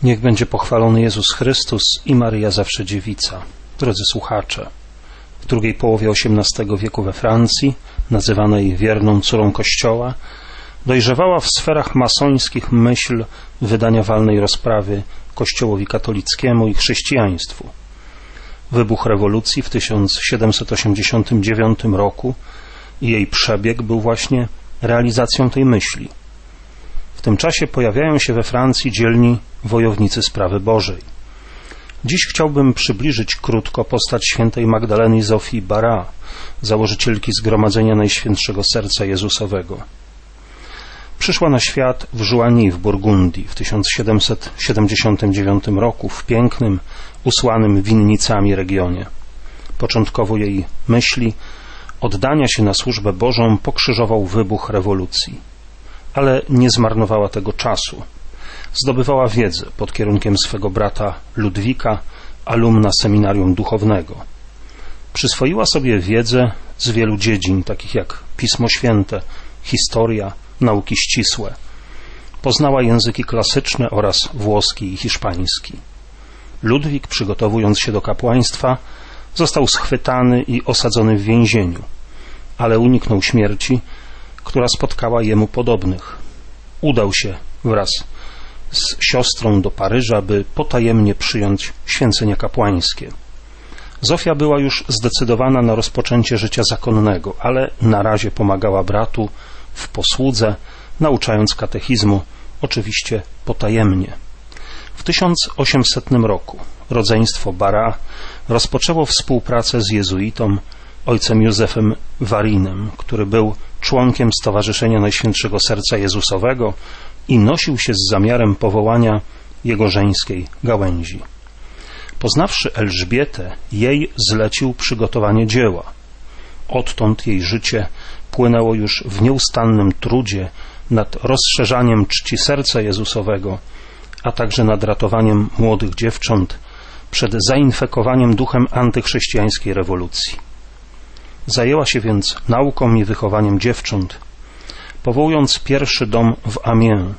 Niech będzie pochwalony Jezus Chrystus i Maryja zawsze dziewica. Drodzy słuchacze, w drugiej połowie XVIII wieku we Francji, nazywanej wierną córą Kościoła, dojrzewała w sferach masońskich myśl wydania walnej rozprawy Kościołowi katolickiemu i chrześcijaństwu. Wybuch rewolucji w 1789 roku i jej przebieg był właśnie realizacją tej myśli. W tym czasie pojawiają się we Francji dzielni wojownicy sprawy Bożej. Dziś chciałbym przybliżyć krótko postać świętej Magdaleny Zofii Bara, założycielki Zgromadzenia Najświętszego Serca Jezusowego. Przyszła na świat w Joigny w Burgundii w 1779 roku w pięknym, usłanym winnicami regionie. Początkowo jej myśli oddania się na służbę Bożą pokrzyżował wybuch rewolucji. Ale nie zmarnowała tego czasu. Zdobywała wiedzę pod kierunkiem swego brata Ludwika, alumna seminarium duchownego. Przyswoiła sobie wiedzę z wielu dziedzin, takich jak Pismo Święte, historia, nauki ścisłe. Poznała języki klasyczne oraz włoski i hiszpański. Ludwik, przygotowując się do kapłaństwa, został schwytany i osadzony w więzieniu, ale uniknął śmierci, która spotkała jemu podobnych. Udał się wraz z siostrą do Paryża, by potajemnie przyjąć święcenia kapłańskie. Zofia była już zdecydowana na rozpoczęcie życia zakonnego, ale na razie pomagała bratu w posłudze, nauczając katechizmu, oczywiście potajemnie. W 1800 roku rodzeństwo Bara rozpoczęło współpracę z jezuitą ojcem Józefem Warinem, który był członkiem Stowarzyszenia Najświętszego Serca Jezusowego i nosił się z zamiarem powołania jego żeńskiej gałęzi. Poznawszy Elżbietę, jej zlecił przygotowanie dzieła. Odtąd jej życie płynęło już w nieustannym trudzie nad rozszerzaniem czci Serca Jezusowego, a także nad ratowaniem młodych dziewcząt przed zainfekowaniem duchem antychrześcijańskiej rewolucji. Zajęła się więc nauką i wychowaniem dziewcząt, powołując pierwszy dom w Amiens.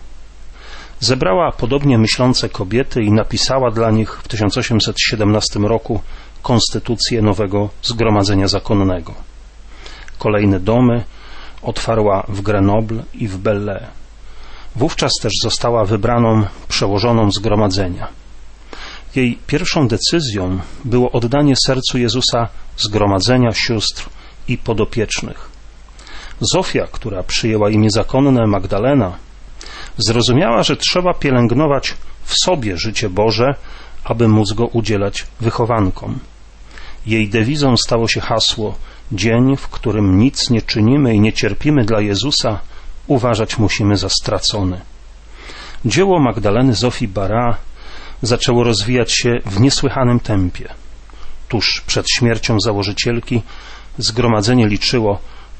Zebrała podobnie myślące kobiety i napisała dla nich w 1817 roku konstytucję nowego Zgromadzenia Zakonnego. Kolejne domy otwarła w Grenoble i w Belley. Wówczas też została wybraną przełożoną Zgromadzenia. Jej pierwszą decyzją było oddanie sercu Jezusa zgromadzenia sióstr i podopiecznych. Zofia, która przyjęła imię zakonne Magdalena, zrozumiała, że trzeba pielęgnować w sobie życie Boże, aby móc go udzielać wychowankom. Jej dewizą stało się hasło: dzień, w którym nic nie czynimy i nie cierpimy dla Jezusa, uważać musimy za stracony. Dzieło Magdaleny Zofii Bara zaczęło rozwijać się w niesłychanym tempie. Tuż przed śmiercią założycielki zgromadzenie liczyło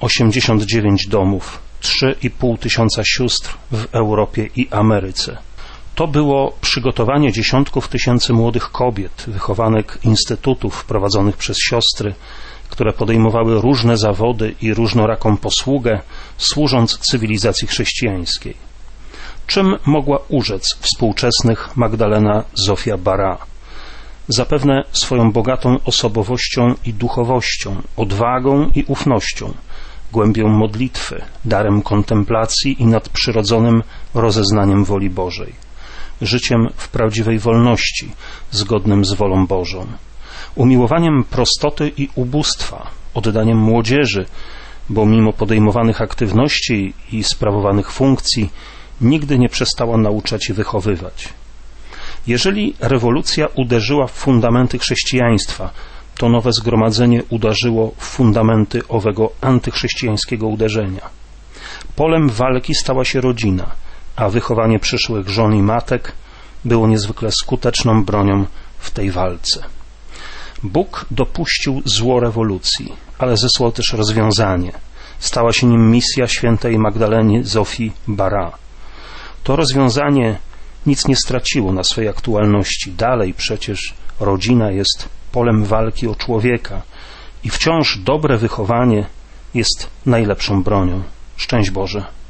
89 domów, 3,5 tysiąca sióstr w Europie i Ameryce. To było przygotowanie dziesiątków tysięcy młodych kobiet, wychowanek instytutów prowadzonych przez siostry, które podejmowały różne zawody i różnoraką posługę, służąc cywilizacji chrześcijańskiej. Czym mogła urzec współczesnych Magdalena Zofia Bara? Zapewne swoją bogatą osobowością i duchowością, odwagą i ufnością, głębią modlitwy, darem kontemplacji i nadprzyrodzonym rozeznaniem woli Bożej, życiem w prawdziwej wolności, zgodnym z wolą Bożą, umiłowaniem prostoty i ubóstwa, oddaniem młodzieży, bo mimo podejmowanych aktywności i sprawowanych funkcji nigdy nie przestała nauczać i wychowywać. Jeżeli rewolucja uderzyła w fundamenty chrześcijaństwa, to nowe zgromadzenie uderzyło w fundamenty owego antychrześcijańskiego uderzenia. Polem walki stała się rodzina, a wychowanie przyszłych żon i matek było niezwykle skuteczną bronią w tej walce. Bóg dopuścił zło rewolucji, ale zesłał też rozwiązanie. Stała się nim misja świętej Magdaleny Zofii Bara. To rozwiązanie nic nie straciło na swej aktualności. Dalej przecież rodzina jest polem walki o człowieka i wciąż dobre wychowanie jest najlepszą bronią. Szczęść Boże.